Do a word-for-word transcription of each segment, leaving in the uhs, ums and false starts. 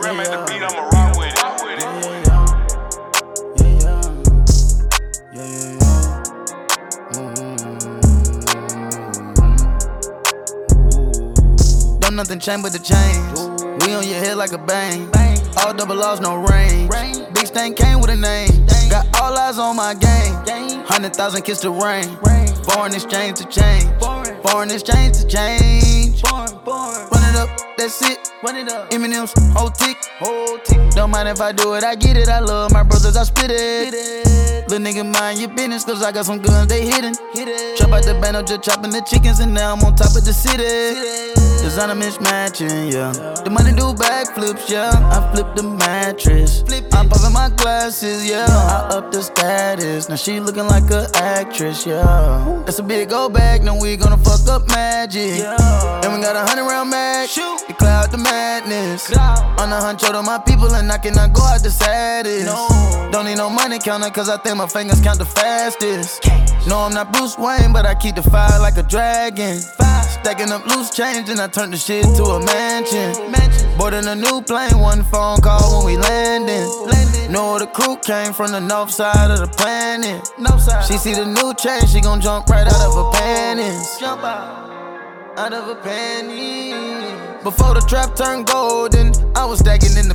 Rim made the beat, I'ma rock with it. Yeah, yeah, yeah, yeah, yeah. Mm-hmm. Don't nothing change but the change. We on your head like a bang. All double laws, no range. Big stain came with a name. Got all eyes on my game. Hundred thousand kiss the rain. Foreign exchange to change. Foreign exchange to change. Run it up, that's it. Run it up. Eminem's whole tick. Whole tick. Don't mind if I do it, I get it. I love my brothers, I spit it. Little nigga, mind your business, cause I got some guns, they hidden. Chop out the bando, just chopping the chickens, and now I'm on top of the city. Designer mismatching, yeah. The money do backflips, yeah. I flip the mattress. I'm popping my glasses, yeah. I up the status. Now she looking like an actress, yeah. That's a big go bag, now we gonna fuck up magic. And we got a hundred round mag. It cloud the madness. On the hunt to my people, and I cannot go out the saddest. Don't need no money counter, cause I think my fingers count the fastest. No, I'm not Bruce Wayne, but I keep the fire like a dragon. Stacking up loose change, and I turn the shit to a mansion. Boarding a new plane, one phone call when we landing. Know the crew came from the north side of the planet. She see the new change, she gon' jump right out of her panties. Jump out, out of her panties. Before the trap turned golden, I was stacking in the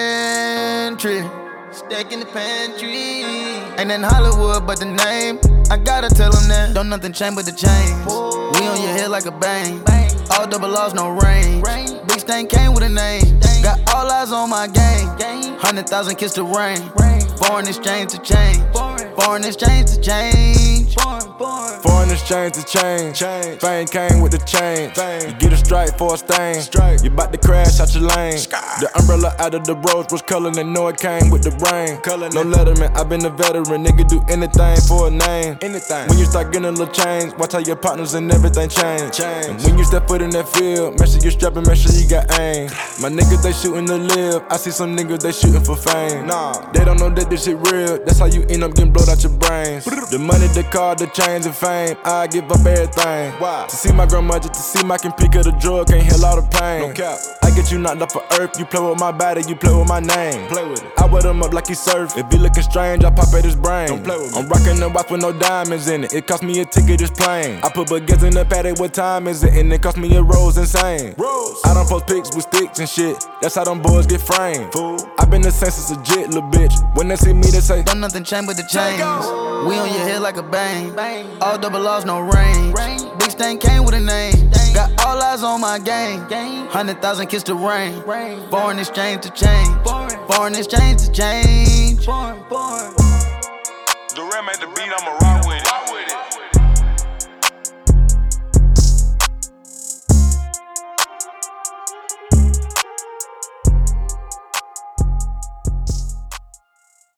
pantry. Stacking the pantry. Ain't in Hollywood, but the name, I gotta tell them that. Don't nothing change but the change. We on your head like a bang. All double laws, no range. Big stain came with a name. Got all eyes on my game. Hundred thousand kiss the rain. Foreign exchange to change. Foreign exchange to change. Foreign exchange to change. Fame came with the change. You get a strike for a stain. You bout to crash out your lane. The umbrella out of the rose was color, and know it came with the rain. No letterman, I been a veteran. Nigga do anything for a name. When you start getting a little change, watch how your partners and everything change. And when you step foot in that field, make sure you strapping, make sure you got aim. My niggas, they shooting to live. I see some niggas, they shooting for fame. Nah, they don't know that this shit real. That's how you end up getting blowed out your brains. The money, the car, the chains and fame, I give up everything. Why? To see my grandmother, to see my can pick of the drug, can't heal all the pain. No cap. I get you knocked off of earth, you play with my body, you play with my name. Play with it. I wear them up like he surf. If he looking strange, I pop at his brain. Don't play with me. I'm rocking the watch with no diamonds in it. It cost me a ticket, it's plain. I put baguettes in the paddock, what time is it? And it cost me a rose, insane. Rose. I don't post pics with sticks and shit. That's how them boys get framed. Fool. I been the same since a jit, little bitch. When they see me, they say, don't nothing change but the change. We on your head like a bang. All double laws, no range. Big stain came with a name. Got all eyes on my game. Hundred thousand kiss the rain. Foreign exchange to change. Foreign exchange to change. The Rim made the beat, I'ma rock